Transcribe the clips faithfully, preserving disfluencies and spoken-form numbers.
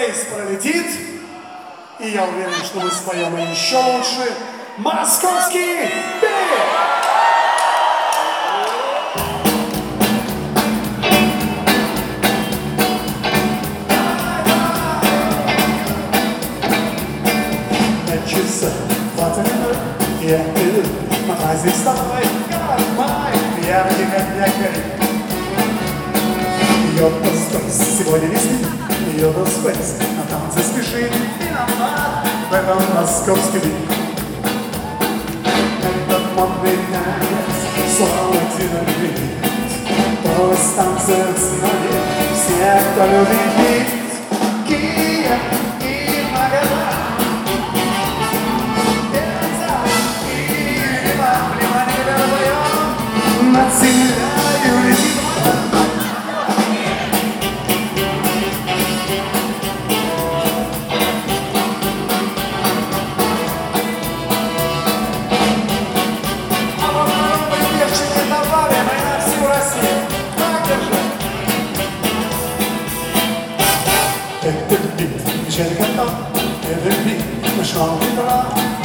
Space пролетит, и я уверен, что мы споем еще лучше. Московский берег! двадцать минут, я иду, а здесь с тобой, как май, яркий, как якорь. Йота Спейс, сегодня весны, Йота Спейс, на танцы спешит, виноват в этом московский век. Этот модный танец, слава динамит, пусть танцуют с нами все, кто любит бит. Киев и Магадан. Над землей летит а вот народные девчонки добавили на всю Россию. Так же. Это бит, вечерка там, это бит, нашел ветра.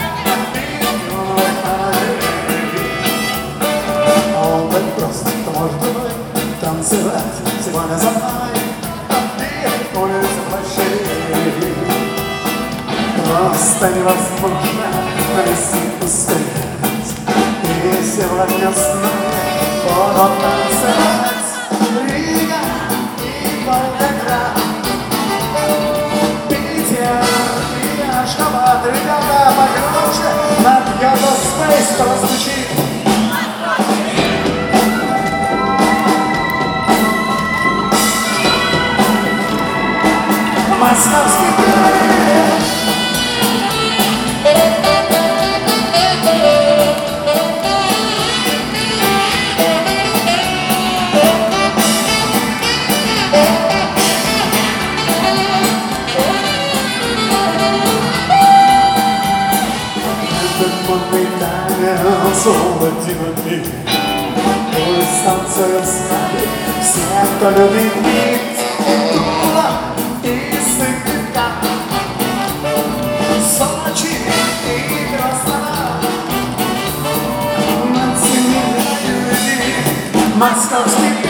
Просто может быть танцевать сегодня за мной, а ты улица площади. Просто невозможно навести пустынность, и сегодня с нами будут танцевать Рига и Волгоград, Питер и Ашхабад. Ребята, погромче, над Йота Спейс прозвучит. Московский берег. Этот модный танец, золотиный, пусть танцуют с нами все, кто любит бит. Сочи и Краснодар, над землей летит московский